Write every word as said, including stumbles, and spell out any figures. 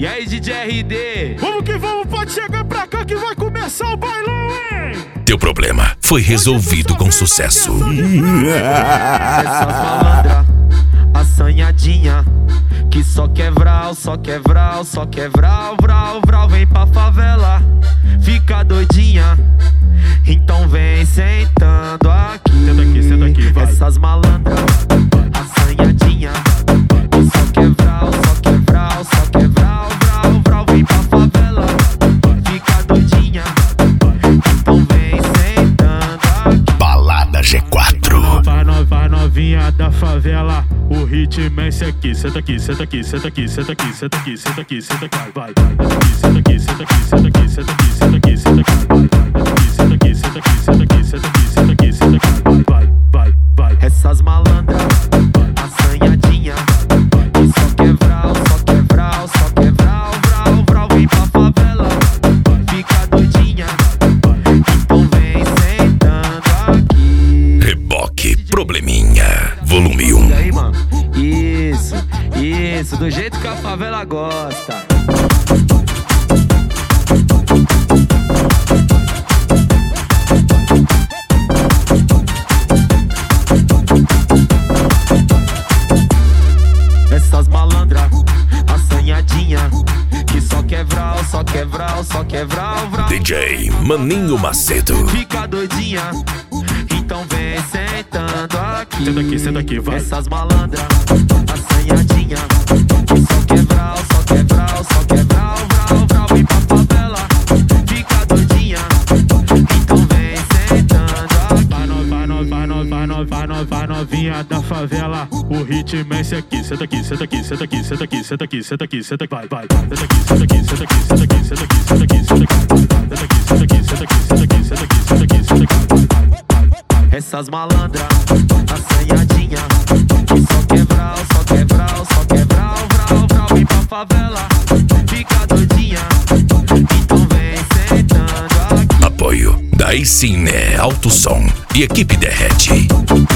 E aí, D J R D? Vamos que vamos, pode chegar pra cá que vai começar o bailão, hein? Teu problema foi resolvido com sucesso. Essas malandra, assanhadinha, que só quer vral, só quer vral, só quer vral, vral, vral. Vem pra favela, fica doidinha, então vem sentando aqui. Senta aqui, senta aqui, vai. Essas malandras, assanhadinha, que só quer vral, só quer vral, só quer vral, vral, vral. Vem pra favela, fica doidinha, então vem sentando aqui. Balada G quatro. Vai, no, vai novinha da favela, o ritmo é esse aqui. Senta aqui, senta aqui, senta aqui, senta aqui, senta aqui, senta aqui, senta aqui, vai, vai. Senta aqui, senta aqui, senta aqui, senta aqui, senta aqui, senta aqui, vai. Senta aqui, senta aqui, senta aqui, senta aqui, senta aqui, senta aqui, vai, vai, vai, vai. Essas malandras, assanhadinha, que só quer vral, só quer vral, só quer vral, vral, vral. Vem pra favela, fica doidinha, então vem sentando aqui. Reboque Probleminha, volume um. E aí, mano? Isso, isso, do jeito que a favela gosta. Essas malandras, assanhadinha, que só quer vral, só quer vral, só quer vral, vral. D J Maninho Macedo. Fica doidinha, então vem sentando aqui. Senta aqui, senta aqui, vai. Essas malandras, assanhadinha, que só quer vral, só quer vral, só quer vral, vral, vral. Vem pra favela, fica doidinha, então vem sentando aqui. Vai, no, vai, no, vai, no, vai, no, vai, no, vai novinha da favela, o ritmo é esse aqui. Senta aqui, senta aqui, senta aqui, senta aqui, senta aqui, senta aqui, senta aqui, vai, vai. Senta aqui, senta aqui, senta aqui, senta aqui, senta aqui, senta aqui, senta aqui, senta aqui, senta aqui, senta aqui, senta aqui, senta aqui, senta aqui, senta aqui, vai, vai, vai. Essas malandras, assanhadinha, que só quer vral, só quer vral, só quer vral, vral, vral. Vem pra favela, fica doidinha, então vem sentando aqui. Apoio da Cine Alto Som e equipe Derrete.